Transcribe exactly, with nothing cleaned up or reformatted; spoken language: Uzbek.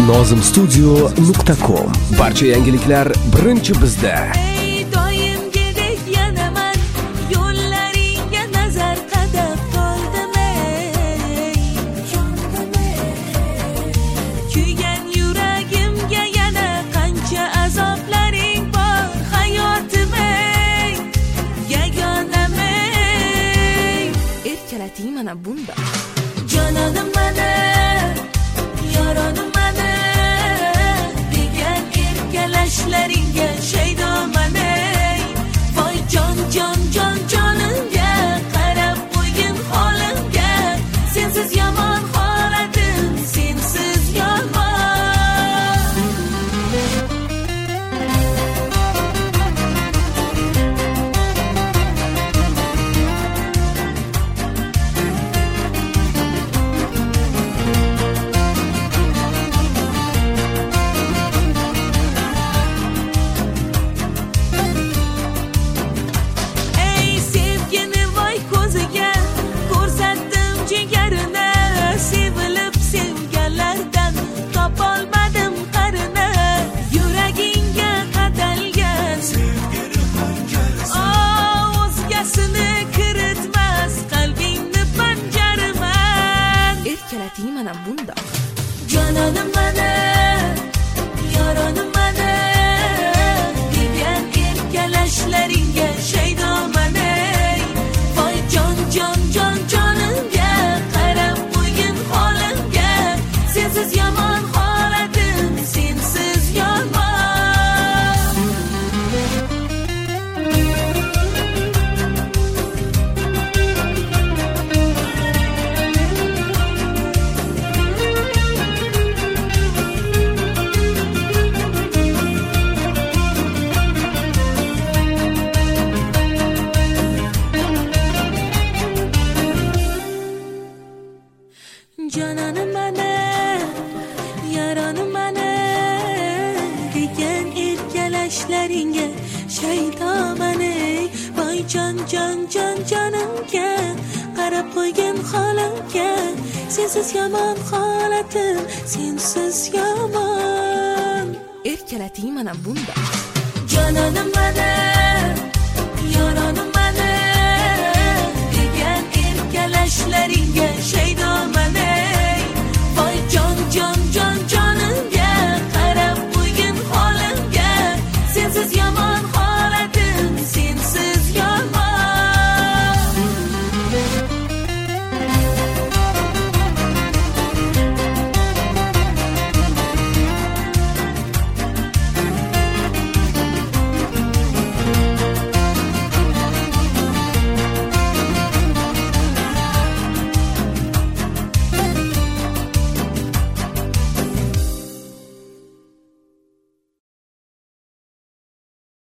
nozim studio nuqta com. Barcha yangiliklar birinchi bizda. Mana bunda jonanim mana yoranim mana degan erkalashlaringga shaydo mana voy jon jon jon jonimga qarab qo'ygin holimga sensiz yomon holatim sensiz yomon mana bunda jonanim mana yoranim mana degan erkalashlaringga shaydo mana voy jon jon jon jonimga qarab qo'ygin holimga sensiz yomon holatim sensiz yomon jonanim mana yoranim mana degan erkalashlaringga shaydo mana voy jon jon jon jonimga qarab qo'ygin holimga sensiz yomon holatim sensiz yomon erkalating mana bunda jonanim mana yoranim